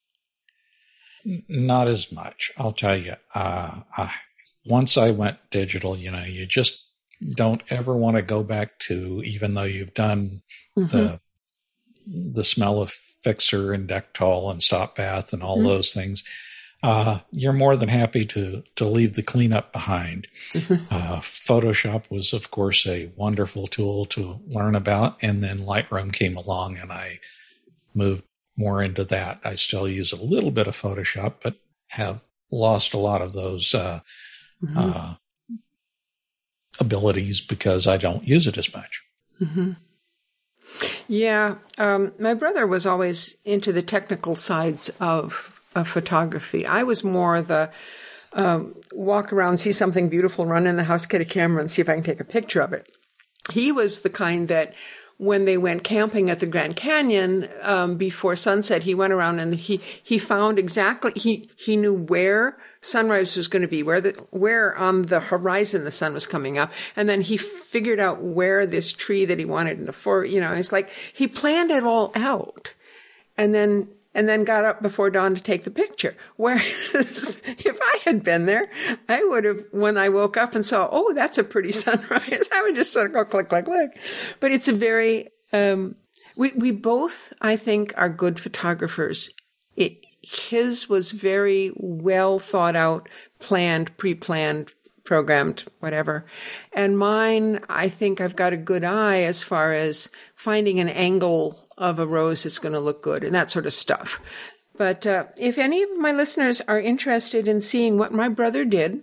Not as much. I'll tell you. Uh, I, once I went digital, you know, you just don't ever want to go back to, even though you've done mm-hmm. the the smell of fixer and Dektol and stop bath and all mm-hmm. those things. Uh, you're more than happy to to leave the cleanup behind. Mm-hmm. Uh, Photoshop was, of course, a wonderful tool to learn about, and then Lightroom came along, and I moved more into that. I still use a little bit of Photoshop, but have lost a lot of those uh, mm-hmm. uh, abilities because I don't use it as much. Mm-hmm. Yeah. Um, my brother was always into the technical sides of, of photography. I was more the um, walk around, see something beautiful, run in the house, get a camera and see if I can take a picture of it. He was the kind that when they went camping at the Grand Canyon um, before sunset, he went around and he he found exactly he he knew where sunrise was going to be, where the where on the horizon the sun was coming up, and then he figured out where this tree that he wanted in the forest. You know, it's like he planned it all out, and then and then got up before dawn to take the picture. Whereas if I had been there, I would have, when I woke up and saw, oh, that's a pretty sunrise, I would just sort of go click, click, click. But it's a very, um, we, we both, I think, are good photographers. It, his was very well thought out, planned, pre-planned, programmed, whatever. And mine, I think I've got a good eye as far as finding an angle of a rose that's going to look good and that sort of stuff. But uh, if any of my listeners are interested in seeing what my brother did,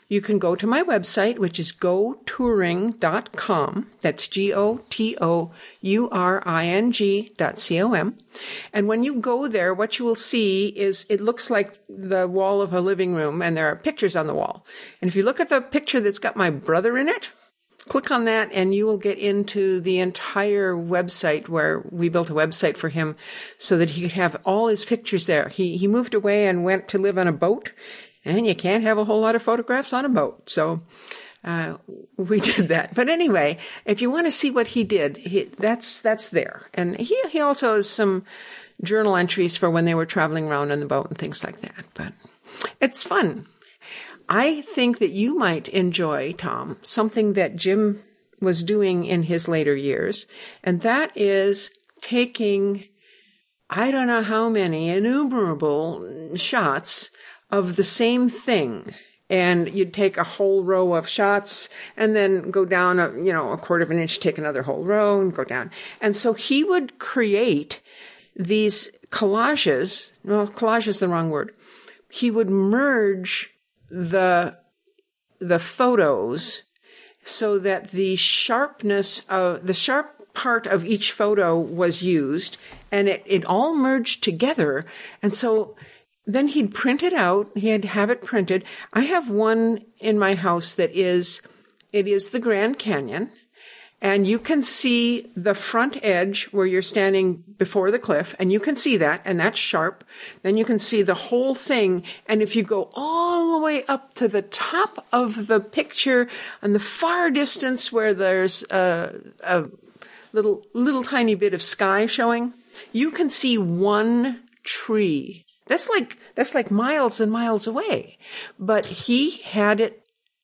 you can go to my website, which is go touring dot com. That's G O T O U R I N G dot C O M. And when you go there, what you will see is it looks like the wall of a living room, and there are pictures on the wall. And if you look at the picture that's got my brother in it, click on that and you will get into the entire website where we built a website for him so that he could have all his pictures there. He, he moved away and went to live on a boat, and you can't have a whole lot of photographs on a boat. So, uh, we did that. But anyway, if you want to see what he did, he, that's, that's there. And he, he also has some journal entries for when they were traveling around on the boat and things like that. But it's fun. I think that you might enjoy, Tom, something that Jim was doing in his later years, and that is taking, I don't know how many innumerable shots of the same thing. And you'd take a whole row of shots and then go down, a, you know, a quarter of an inch, take another whole row and go down. And so he would create these collages. Well, collage is the wrong word. He would merge the, the photos so that the sharpness of, the sharp part of each photo was used, and it, it all merged together. And so then he'd print it out. He'd have it printed. I have one in my house that is, it is the Grand Canyon. And you can see the front edge where you're standing before the cliff, and you can see that, and that's sharp. Then you can see the whole thing. And if you go all the way up to the top of the picture on the far distance where there's a, a little, little tiny bit of sky showing, you can see one tree. That's like, that's like miles and miles away. But he had it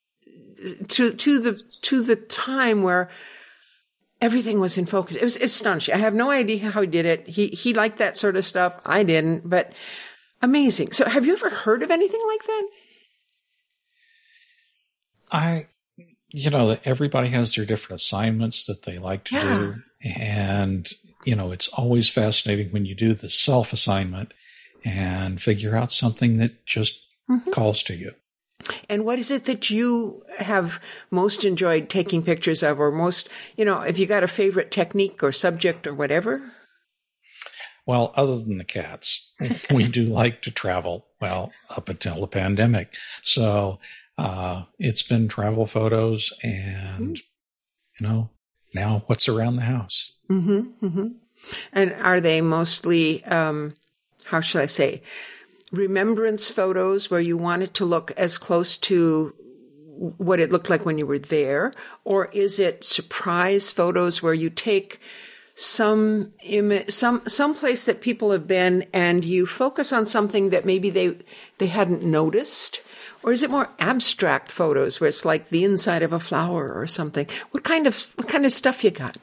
to, to the, to the time where everything was in focus. It was astonishing. I have no idea how he did it. He, he liked that sort of stuff. I didn't, but amazing. So have you ever heard of anything like that? I, you know, everybody has their different assignments that they like to Yeah. do. And, you know, it's always fascinating when you do the self assignment and figure out something that just mm-hmm. calls to you. And what is it that you have most enjoyed taking pictures of, or most, you know, if you got a favorite technique or subject or whatever? Well, other than the cats, we do like to travel, well, up until the pandemic. So uh, it's been travel photos and, mm-hmm. you know, now what's around the house. Mm-hmm, mm-hmm. And are they mostly, um, how should I say, remembrance photos where you want it to look as close to what it looked like when you were there? Or is it surprise photos where you take some image, some, some place that people have been and you focus on something that maybe they, they hadn't noticed? Or is it more abstract photos where it's like the inside of a flower or something? What kind of, what kind of stuff you got?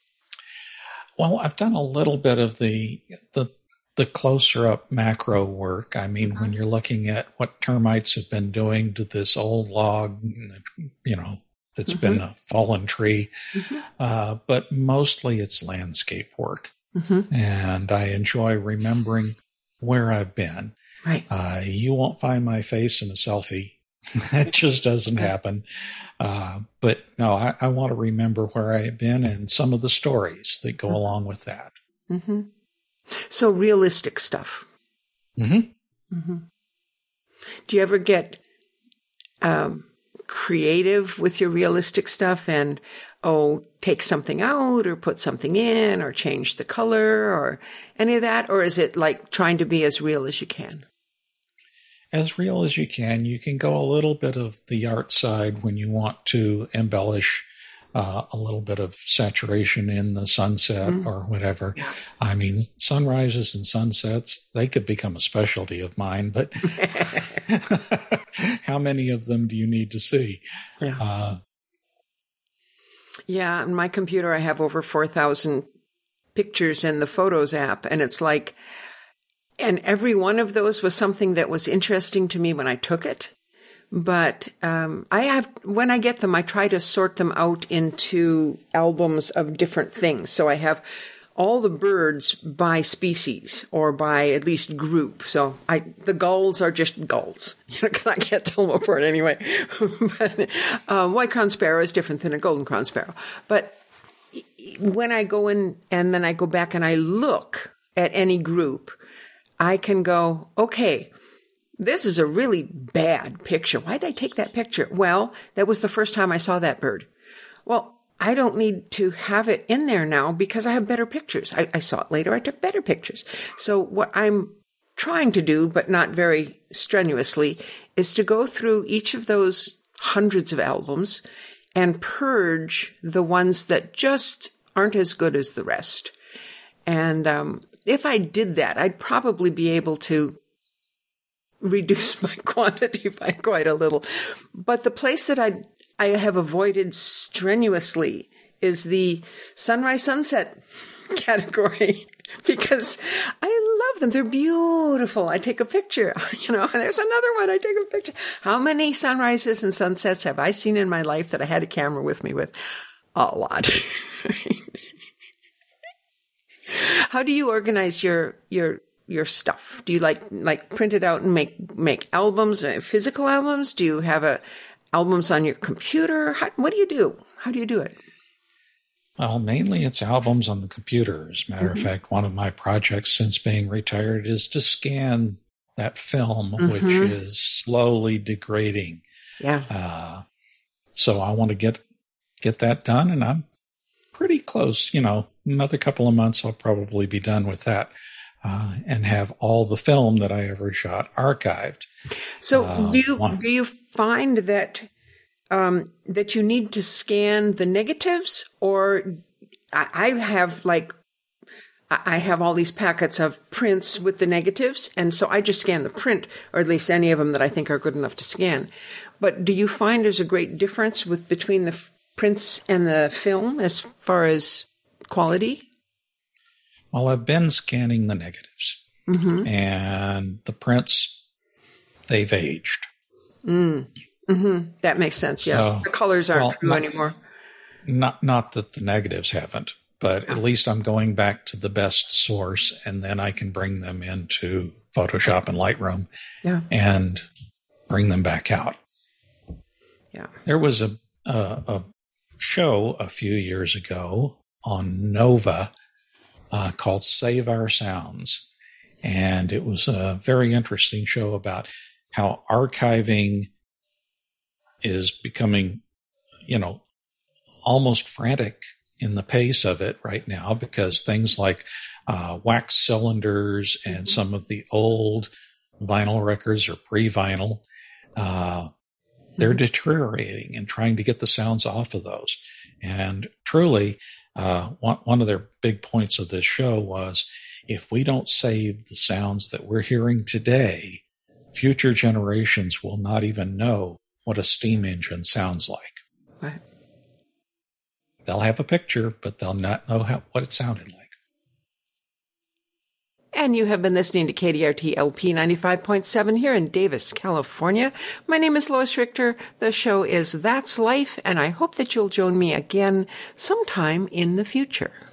Well, I've done a little bit of the, the, the closer up macro work. I mean, when you're looking at what termites have been doing to this old log, you know, that's mm-hmm. been a fallen tree. Mm-hmm. Uh, but mostly it's landscape work. Mm-hmm. And I enjoy remembering where I've been. Right. Uh, you won't find my face in a selfie. That just doesn't happen. Uh, but no, I, I want to remember where I've been and some of the stories that go mm-hmm. along with that. Mm-hmm. So realistic stuff. Mm-hmm. Mm-hmm. Do you ever get um, creative with your realistic stuff and, oh, take something out or put something in or change the color or any of that? Or is it like trying to be as real as you can? As real as you can. You can go a little bit of the art side when you want to embellish Uh, a little bit of saturation in the sunset mm. or whatever. Yeah. I mean, sunrises and sunsets, they could become a specialty of mine, but how many of them do you need to see? Yeah. Uh, yeah. On my computer, I have over four thousand pictures in the Photos app, and it's like, and every one of those was something that was interesting to me when I took it. But um, I have, when I get them, I try to sort them out into albums of different things. So I have all the birds by species or by at least group. So I, the gulls are just gulls, you know, because I can't tell them apart anyway. But uh, white crowned sparrow is different than a golden crowned sparrow. But when I go in and then I go back and I look at any group, I can go, okay, this is a really bad picture. Why did I take that picture? Well, that was the first time I saw that bird. Well, I don't need to have it in there now because I have better pictures. I, I saw it later. I took better pictures. So what I'm trying to do, but not very strenuously, is to go through each of those hundreds of albums and purge the ones that just aren't as good as the rest. And um, if I did that, I'd probably be able to reduce my quantity by quite a little. But the place that I I have avoided strenuously is the sunrise sunset category because I love them. They're beautiful. I take a picture, you know, and there's another one. I take a picture. How many sunrises and sunsets have I seen in my life that I had a camera with me with? A lot. How do you organize your, your, your stuff? Do you like, like print it out and make, make albums, physical albums? Do you have a, albums on your computer? How, what do you do? How do you do it? Well, mainly it's albums on the computer. As a matter mm-hmm. of fact, one of my projects since being retired is to scan that film, mm-hmm. which is slowly degrading. Yeah. Uh, so I want to get, get that done, and I'm pretty close. You know, another couple of months, I'll probably be done with that. Uh, and have all the film that I ever shot archived. So uh, do you, one, do you find that, um, that you need to scan the negatives, or I, I have like, I have all these packets of prints with the negatives. And so I just scan the print, or at least any of them that I think are good enough to scan. But do you find there's a great difference with between the f- prints and the film as far as quality? Well, I've been scanning the negatives, mm-hmm. and the prints, they've aged. Mm. Mm-hmm. That makes sense. Yeah, so, the colors aren't well, true not, anymore. Not, not that the negatives haven't, but at least I'm going back to the best source, and then I can bring them into Photoshop and Lightroom, yeah. and bring them back out. Yeah, there was a, a a show a few years ago on Nova. Uh, called Save Our Sounds. And it was a very interesting show about how archiving is becoming, you know, almost frantic in the pace of it right now, because things like uh, wax cylinders and some of the old vinyl records or pre-vinyl, uh, they're deteriorating, and trying to get the sounds off of those. And truly, Uh, one, one of their big points of this show was, if we don't save the sounds that we're hearing today, future generations will not even know what a steam engine sounds like. Right. They'll have a picture, but they'll not know how, what it sounded like. And you have been listening to K D R T L P ninety-five point seven here in Davis, California. My name is Lois Richter. The show is That's Life, and I hope that you'll join me again sometime in the future.